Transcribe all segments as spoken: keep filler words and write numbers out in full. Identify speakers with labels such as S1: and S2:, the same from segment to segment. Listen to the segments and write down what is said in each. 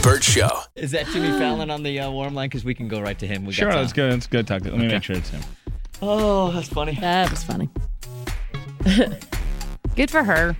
S1: Burt Show.
S2: Is that Jimmy Fallon on the uh, warm line? Because we can go right to him. We
S3: sure,
S2: got
S3: let's go. Let's go talk to him. Let me
S2: Okay.
S3: make sure it's him.
S2: Oh, that's funny.
S4: That was funny. Good for her.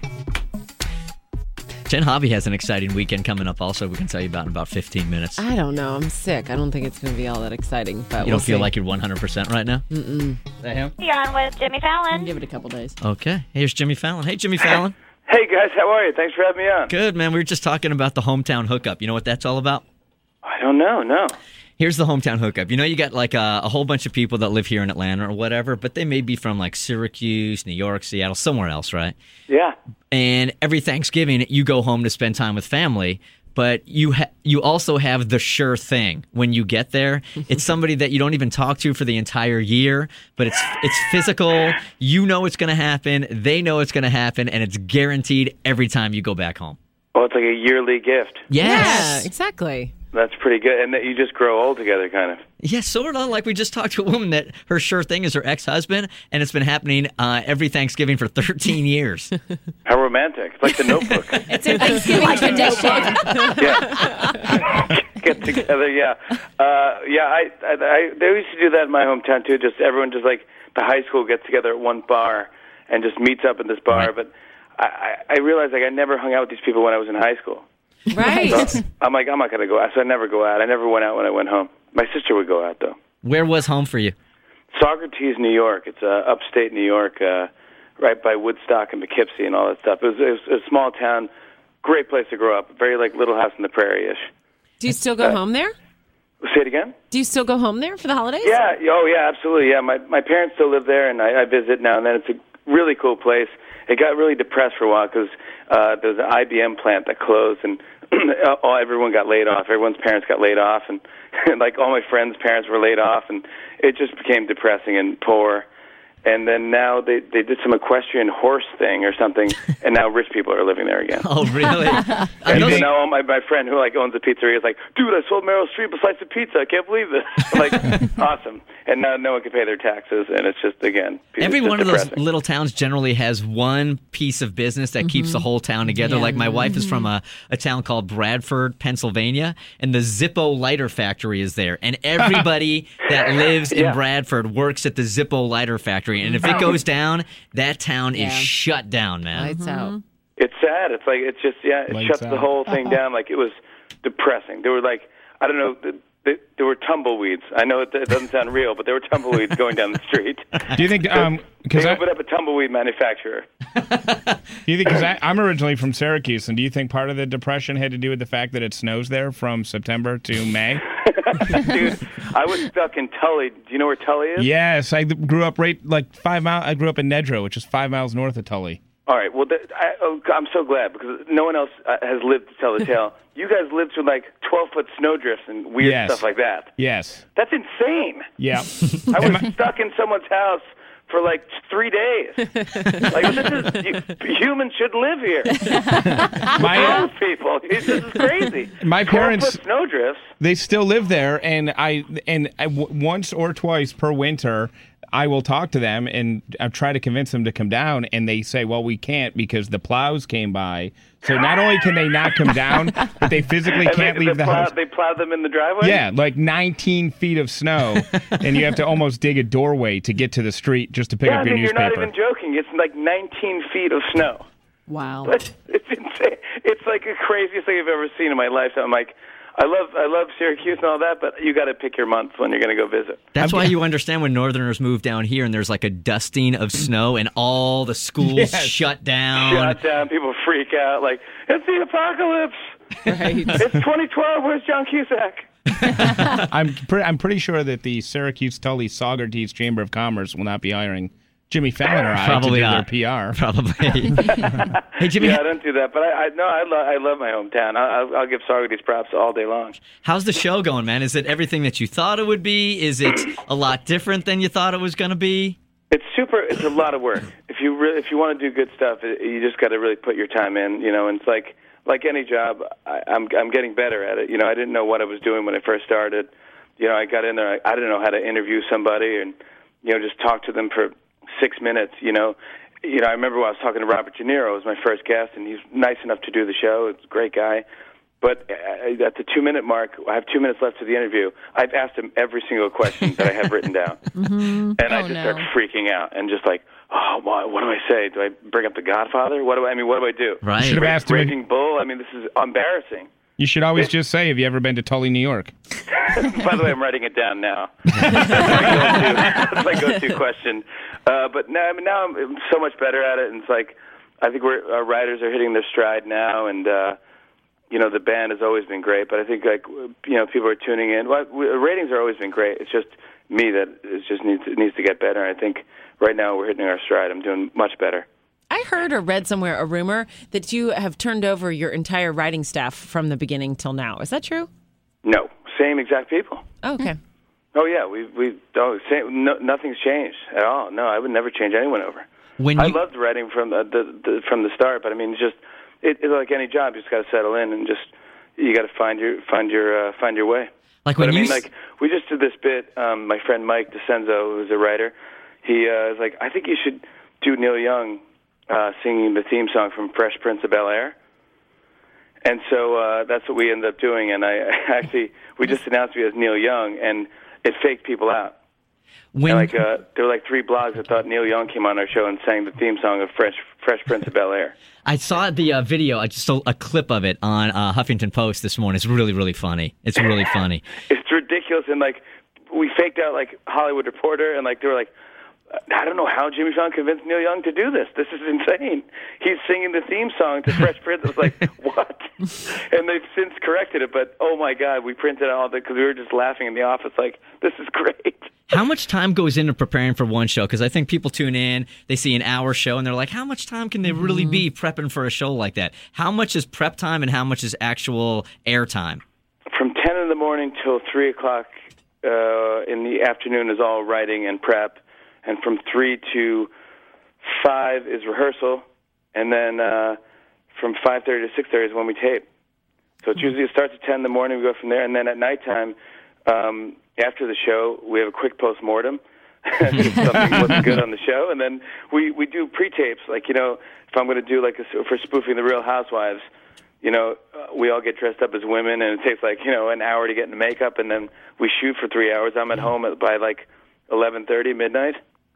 S2: Jen Hobby has an exciting weekend coming up also. We can tell you about in about fifteen minutes.
S5: I don't know. I'm sick. I don't think it's going to be all that exciting. But
S2: You
S5: we'll
S2: don't feel
S5: see.
S2: like you're one hundred percent right now?
S5: Mm-mm.
S2: Is that him?
S6: You're on with Jimmy Fallon.
S5: Give it a couple days.
S2: Okay. Here's Jimmy Fallon. Hey, Jimmy Fallon.
S7: Hey, guys. How are you? Thanks for having me on.
S2: Good, man. We were just talking about the hometown hookup. You know what that's all about?
S7: I don't know. No.
S2: Here's the hometown hookup. You know, you got like a, a whole bunch of people that live here in Atlanta or whatever, but they may be from like Syracuse, New York, Seattle, somewhere else, right?
S7: Yeah.
S2: And every Thanksgiving, you go home to spend time with family. But you ha- you also have the sure thing when you get there. It's somebody that you don't even talk to for the entire year, but it's it's physical. You know it's going to happen. They know it's going to happen, and it's guaranteed every time you go back home.
S7: Well, it's like a yearly gift.
S2: Yes.
S5: Yeah, exactly.
S7: That's pretty good. And that you just grow old together, kind of.
S2: Yeah, sort of. Like we just talked to a woman that her sure thing is her ex-husband, and it's been happening uh, every Thanksgiving for thirteen years.
S7: How romantic. It's like The Notebook.
S4: It's a Thanksgiving tradition.
S7: Yeah. Get together, yeah. Uh, yeah, I, I, I, they used to do that in my hometown, too. Just everyone just like the high school gets together at one bar and just meets up in this bar.
S2: Right.
S7: But I, I I realized like I never hung out with these people when I was in high school.
S5: Right.
S7: So I'm like, I'm not going to go out. So I never go out. I never went out when I went home. My sister would go out, though.
S2: Where was home for you?
S7: Socrates, New York. It's uh, upstate New York, uh, right by Woodstock and Poughkeepsie and all that stuff. It was, it was a small town, great place to grow up. Very like Little House on the Prairie-ish.
S5: Do you still go
S7: Uh,
S5: home there?
S7: Say it again?
S5: Do you still go home there for the holidays?
S7: Yeah. Oh, yeah, absolutely. Yeah, my my parents still live there, and I, I visit now and then. It's a really cool place. It got really depressed for a while because uh, there was an I B M plant that closed, and all everyone got laid off. Everyone's parents got laid off, and like all my friends' parents were laid off, and it just became depressing and poor. And then now they, they did some equestrian horse thing or something, and now rich people are living there again.
S2: Oh, really?
S7: And then now my, my friend who like owns a pizzeria is like, dude, I sold Meryl Streep a slice of pizza. I can't believe this. I'm like, awesome. And now no one can pay their taxes, and it's just, again, it's
S2: Every
S7: just
S2: one of those
S7: depressing.
S2: little towns generally has one piece of business that keeps the whole town together.
S5: Yeah.
S2: Like my wife is from a, a town called Bradford, Pennsylvania, and the Zippo lighter factory is there. And everybody that lives in
S7: Yeah.
S2: Bradford works at the Zippo lighter factory. And if it goes down, that town
S5: Yeah.
S2: is shut down, man.
S5: Lights out.
S7: It's sad. It's like, it's just, yeah, it
S3: Lights
S7: shuts
S3: out.
S7: the whole thing down. Like, it was depressing. There were like, I don't know, th- th- there were tumbleweeds. I know it, it doesn't sound real, but there were tumbleweeds going down the street.
S3: Do you think? Um, because
S7: They
S3: I,
S7: opened up a tumbleweed manufacturer.
S3: do you think? Because I'm originally from Syracuse, and do you think part of the depression had to do with the fact that it snows there from September to May?
S7: Dude, I was stuck in Tully. Do you know where Tully is?
S3: Yes, I grew up right like five miles. I grew up in Nedrow, which is five miles north of Tully.
S7: All right. Well, th- I, oh, I'm so glad because no one else uh, has lived to tell the tale. You guys lived through like twelve-foot snowdrifts and weird
S3: Yes.
S7: stuff like that.
S3: Yes.
S7: That's insane.
S3: Yeah.
S7: I was stuck in someone's house for like three days. Like, this is, you, humans shouldn't live here.
S3: My
S7: Wrong
S3: uh,
S7: with people. This is crazy.
S3: My parents-
S7: twelve-foot snowdrifts.
S3: they still live there, and I and I, w- once or twice per winter, I will talk to them and I try to convince them to come down, and they say, "Well, we can't because the plows came by." So not only can they not come down, but they physically
S7: And
S3: can't
S7: they,
S3: leave
S7: they
S3: the
S7: plow,
S3: house.
S7: They plow them in the driveway?
S3: Yeah, like nineteen feet of snow, and you have to almost dig a doorway to get to the street just to pick
S7: Yeah,
S3: up
S7: I
S3: your
S7: mean, you're
S3: newspaper.
S7: not even joking. It's like nineteen feet of snow.
S5: Wow.
S7: It's, it's insane. It's like the craziest thing I've ever seen in my life. I'm like, I love, I love Syracuse and all that, but you got to pick your month when you're going to go visit.
S2: That's why you understand when Northerners move down here and there's like a dusting of snow and all the schools
S3: Yes.
S2: shut down.
S7: Shut down. People freak out. Like, it's the apocalypse.
S5: Right.
S7: It's twenty twelve. Where's John Cusack?
S3: I'm pre- I'm pretty sure that the Syracuse Tully Saugerties Chamber of Commerce will not be hiring Jimmy Fallon or I
S2: Probably
S3: to do
S2: not.
S3: their P R.
S2: Probably. Hey, Jimmy,
S7: Yeah, I don't do that. But I, I no, I love, I love my hometown. I, I'll, I'll give Saugerties props all day long.
S2: how's the show going, man? Is it everything that you thought it would be? Is it a lot different than you thought it was going to be?
S7: It's super. It's a lot of work. If you really, if you want to do good stuff, it, you just got to really put your time in. You know, and it's like like any job. I, I'm I'm getting better at it. You know, I didn't know what I was doing when I first started. You know, I got in there. I, I didn't know how to interview somebody and you know just talk to them for six minutes. You know, you know. I remember when I was talking to Robert De Niro. It was my first guest, and he's nice enough to do the show. It's a great guy. But uh, at the two-minute mark, I have two minutes left to the interview. I've asked him every single question that I have written down.
S5: Mm-hmm.
S7: And I
S4: Oh,
S7: just
S4: no.
S7: start freaking out and just like, oh, what, what do I say? Do I bring up The Godfather? What do I, I mean, what do I do?
S2: Right.
S3: Should have asked him.
S7: Raging Bull? I mean, this is embarrassing.
S3: You should always just say, "Have you ever been to Tully, New York?"
S7: By the way, I'm writing it down now. That's my go-to, that's my go-to question. Uh, but now, I mean, now I'm so much better at it, and it's like I think we're, our writers are hitting their stride now, and uh, you know the band has always been great. But I think like you know people are tuning in. Well, we, ratings have always been great. It's just me that it just needs it needs to get better. And I think right now we're hitting our stride. I'm doing much better.
S5: I heard or read somewhere a rumor that you have turned over your entire writing staff from the beginning till now. Is that true?
S7: No, same exact people.
S5: Oh, okay.
S7: Oh yeah, we we don't same, no, nothing's changed at all. No, I would never change anyone over.
S2: When
S7: I
S2: you,
S7: loved writing from the, the, the from the start, but I mean, it's just it, it's like any job. You just got to settle in and just you got to find your find your uh, find your way.
S2: like
S7: But
S2: when
S7: I mean,
S2: you, s-
S7: like we just did this bit. Um, my friend Mike DeCenzo, who's a writer, he uh, was like, I think you should do Neil Young uh, singing the theme song from Fresh Prince of Bel-Air. And so uh, that's what we ended up doing. And I actually we just announced me as Neil Young, and it faked people out.
S2: when
S7: And like uh, there were like three blogs that thought Neil Young came on our show and sang the theme song of Fresh Fresh Prince of Bel-Air.
S2: I saw the uh, video, I just saw a clip of it on uh, Huffington Post this morning. It's really, really funny. It's really funny.
S7: It's ridiculous, and like we faked out like Hollywood Reporter, and like they were like, I don't know how Jimmy Fallon convinced Neil Young to do this. This is insane. He's singing the theme song to Fresh Prince. I was like, what? And they've since corrected it, but oh my God, we printed all that because we were just laughing in the office like, this is great.
S2: How much time goes into preparing for one show? Because I think people tune in, they see an hour show, and they're like, how much time can they really be prepping for a show like that? How much is prep time and how much is actual air time?
S7: From ten in the morning till three o'clock uh, in the afternoon is all writing and prep. And from three to five is rehearsal, and then uh, from five thirty to six thirty is when we tape. So it's usually it starts at ten in the morning. We go from there, and then at nighttime, um, after the show, we have a quick post-mortem if something wasn't good on the show, and then we we do pre-tapes. Like you know, if I'm going to do like a, for spoofing the Real Housewives, you know, uh, we all get dressed up as women, and it takes like you know an hour to get into makeup, and then we shoot for three hours. I'm at home at, by like eleven thirty, midnight.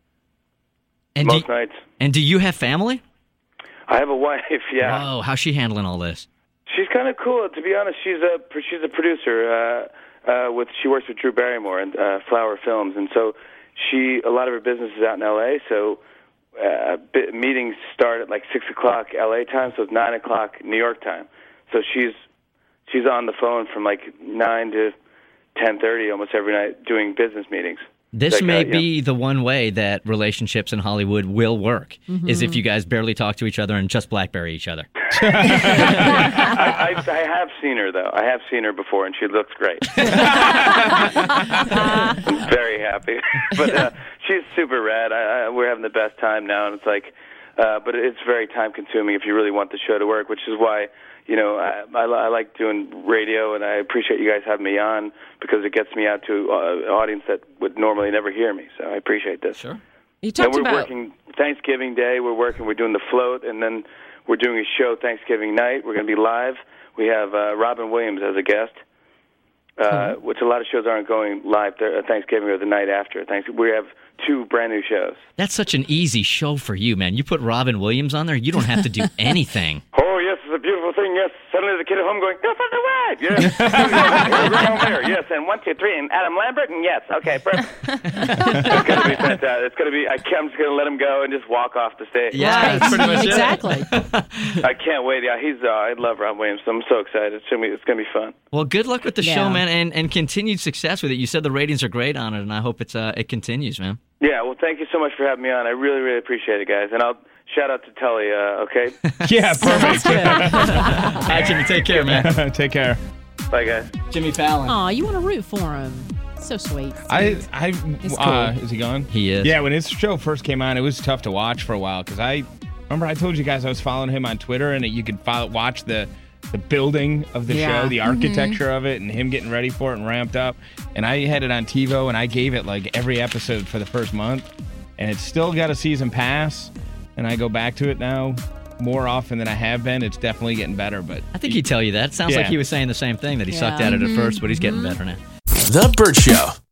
S2: And
S7: Most
S2: do,
S7: nights.
S2: and do you have family?
S7: I have a wife, yeah.
S2: Oh, how's she handling all this?
S7: She's kind of cool. To be honest, she's a she's a producer. Uh, uh, with she works with Drew Barrymore and uh, Flower Films, and so she a lot of her business is out in L A. So uh, bi- meetings start at like six o'clock L A time, so it's nine o'clock New York time. So she's she's on the phone from like nine to ten thirty almost every night doing business meetings.
S2: This
S7: Like,
S2: may
S7: uh, yeah.
S2: be the one way that relationships in Hollywood will work, is if you guys barely talk to each other and just BlackBerry each other.
S7: I, I, I have seen her though. I have seen her before, and she looks great. I'm very happy, but uh, she's super rad. I, I, we're having the best time now, and it's like, uh, but it's very time consuming if you really want the show to work. Which is why, you know, I, I, I like doing radio, and I appreciate you guys having me on because it gets me out to uh, an audience that would normally never hear me. So I appreciate this.
S2: Sure.
S5: You
S7: And
S5: talked
S7: we're
S5: about
S7: working Thanksgiving Day. We're working. We're doing the float, and then we're doing a show Thanksgiving night. We're going to be live. We have uh, Robin Williams as a guest, uh, which a lot of shows aren't going live th- Thanksgiving or the night after. Thanksgiving. We have two brand new shows.
S2: That's such an easy show for you, man. You put Robin Williams on there, you don't have to do anything.
S7: Oh yes, it's a beautiful thing. Yes, suddenly the kid at home going, "That's on the way." Yes, we're going home there. Yes, and one, two, three, and Adam Lambert, and yes, okay, perfect. It's going to be fantastic. It's going to be. I can't, I'm just going to let him go and just walk off the stage.
S2: Yeah, that's pretty much it.
S5: exactly.
S7: I can't wait. Yeah, he's. Uh, I love Rob Williams. I'm so excited. It's going to be. It's going to be fun.
S2: Well, good luck with the
S5: Yeah.
S2: show, man, and, and continued success with it. You said the ratings are great on it, and I hope it's uh, it continues, man.
S7: Yeah, well, thank you so much for having me on. I really, really appreciate it, guys. And I'll shout out to Tully, uh, okay?
S3: Yeah, perfect.
S2: All right, Jimmy, take care, man.
S3: Take care.
S7: Bye, guys.
S2: Jimmy Fallon.
S4: Aw, you want to root for him. So sweet.
S3: I, I,
S5: He's
S3: uh,
S5: cool.
S3: is he gone?
S2: He is.
S3: Yeah, when his show first came on, it was tough to watch for a while because I remember I told you guys I was following him on Twitter and you could follow, watch the the building of the
S5: Yeah.
S3: show, the architecture of it, and him getting ready for it and ramped up. And I had it on TiVo and I gave it like every episode for the first month, and it's still got a season pass. And I go back to it now more often than I have been. It's definitely getting better, but
S2: I think he'd tell you that. Sounds
S3: Yeah.
S2: like he was saying the same thing, that he sucked
S5: Yeah.
S2: at it at first, but he's getting better now.
S1: The Burt Show.